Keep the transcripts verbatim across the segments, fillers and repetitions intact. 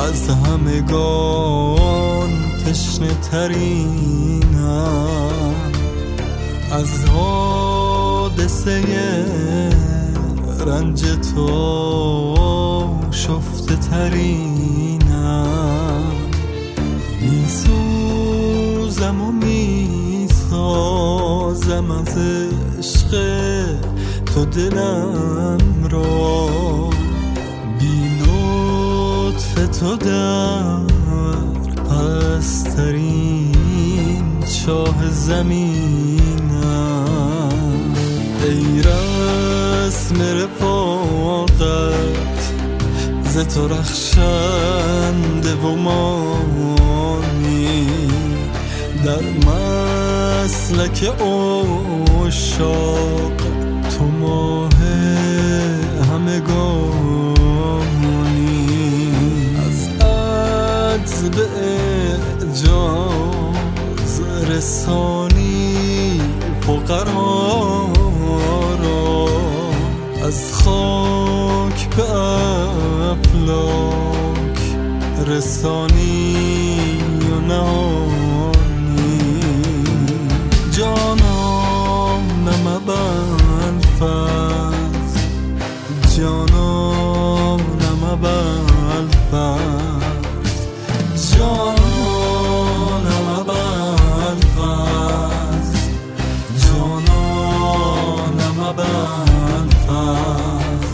از همگان تشنه ترینم، از حادثه رنج تو شفته ترینم. می سوزم و می سازم از عشق تو دلم را، بی لطف تو در پسترین چاه زمینم. ای رسم رفاقت ز تو رخشنده و مانی، در مسلک عشاق تو ماه همگانی. از عجز به اعجاز رسانی فقرا را، از خاک به افلاک رسانی و نهانی. جانانم ابوالفضل، جانانم ابوالفضل، جانانم ابوالفضل، جانانم ابوالفضل.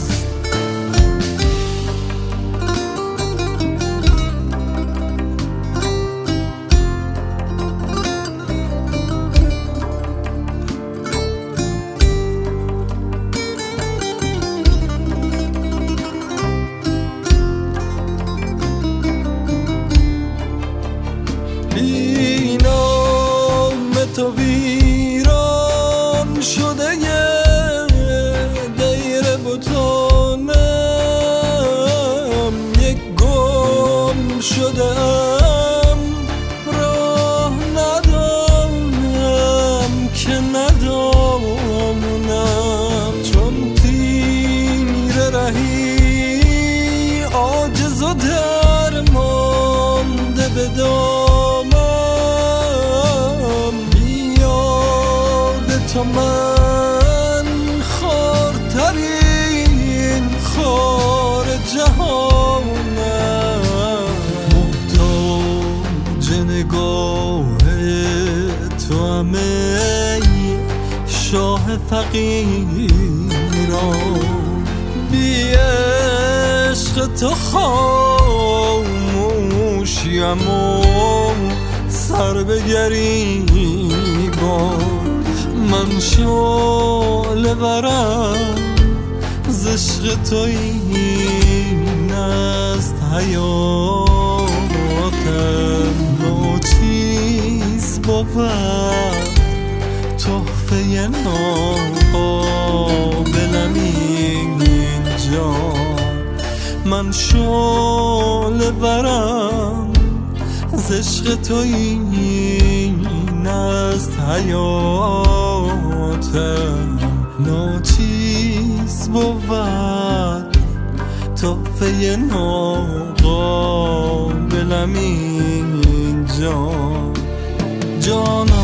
بی نام تو ویران شده یه دیر بتانم، یک گم شدم راه ندانم که ندانم، چون تیر رهی عاجز و درمانده به دامم. تو من خارترین خار جهانم، محتاج نگاه تو همه شاه فقیران. بی عشق تو خاموشیم و سر به گریبان. من شعله ورم ز عشق تو، این است حیاتم. ناچیز بود تحفه ناقابلم اینجا. من شعله ورم ز عشق تو، این است حیاتم. ناچیز بود تحفه ناقابلم اینجا. جانم